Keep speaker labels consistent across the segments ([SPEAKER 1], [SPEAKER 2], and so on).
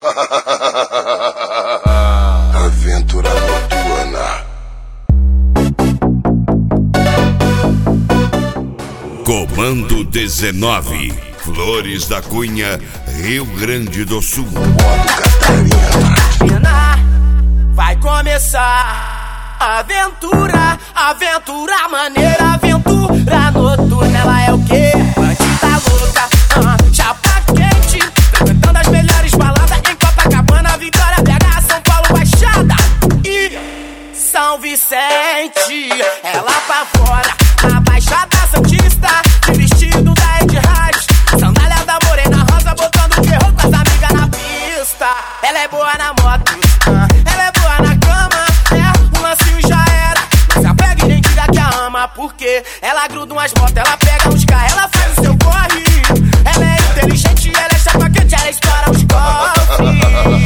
[SPEAKER 1] Aventura noturna.
[SPEAKER 2] Comando 19, Flores da Cunha, Rio Grande do Sul.
[SPEAKER 1] Modo Catarina.
[SPEAKER 3] Vai começar a aventura, aventura maneira, aventura noturna. Ela é o quê? Bandida louca, chapa quente, frequentando as melhores baladas em Copacabana, Vitória, BH, São Paulo, Baixada e São Vicente. Ela pra fora, na Baixada Santista, de vestido da Ed Harris, sandália da Morena Rosa, botando terror com as amigas na pista. Ela é boa na moto, ela é boa na cama, um lancinho já era. Não se apega e nem diga que a ama, porque ela gruda umas motos, ela pega uns carros, ela faz o seu corre. Ela é inteligente, ela é chapa quente, ela estoura os cofres.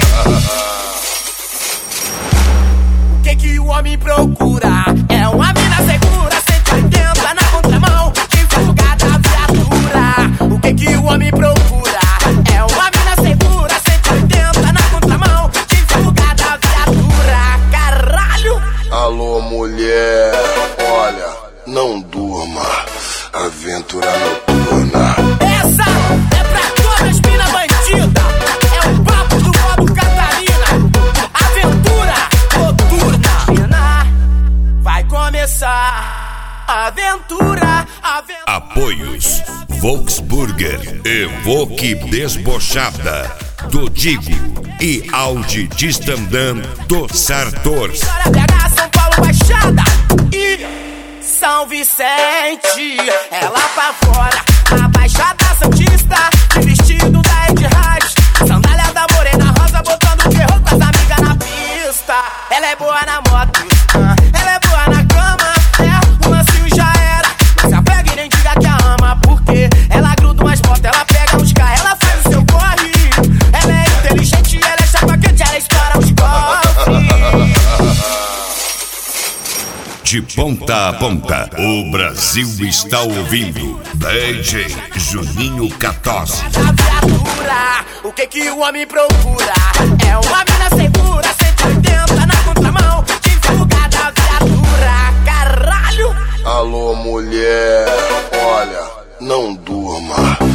[SPEAKER 3] O que o homem procura? É uma mina segura, 180 na contramão, de fuga da viatura. O que o homem procura? É uma mina segura, 180 na contramão, de fuga da viatura. Caralho!
[SPEAKER 1] Alô, mulher, olha, não durma. Aventura noturna.
[SPEAKER 3] Essa é pra todas as mina bandida. É o papo do modo Catarina. Aventura noturna. Vai começar a aventura,
[SPEAKER 2] Apoios: Volksburger, Evoque Desbochada, do Digo e Audi Distandam do Sartor.
[SPEAKER 3] Vitória, BH, São Paulo, Baixada e São Vicente. Ela pra fora, na Baixada Santista, de vestido da Ed Harris, sandália da Morena Rosa, botando terror com as amigas na pista. Ela é boa na moto, ela é boa na cama, um lancinho já era. Não se apega e nem diga que a ama, porque ela gruda umas motos, ela pega uns carros, ela faz o seu corre. Ela é inteligente, ela é chapa quente, ela estoura os cofres.
[SPEAKER 2] De ponta a ponta, o Brasil está ouvindo DJ Juninho 14.
[SPEAKER 3] O que o homem procura? É uma mina segura, 180 na contramão, de fuga da viatura. Caralho!
[SPEAKER 1] Alô, mulher, olha, não durma.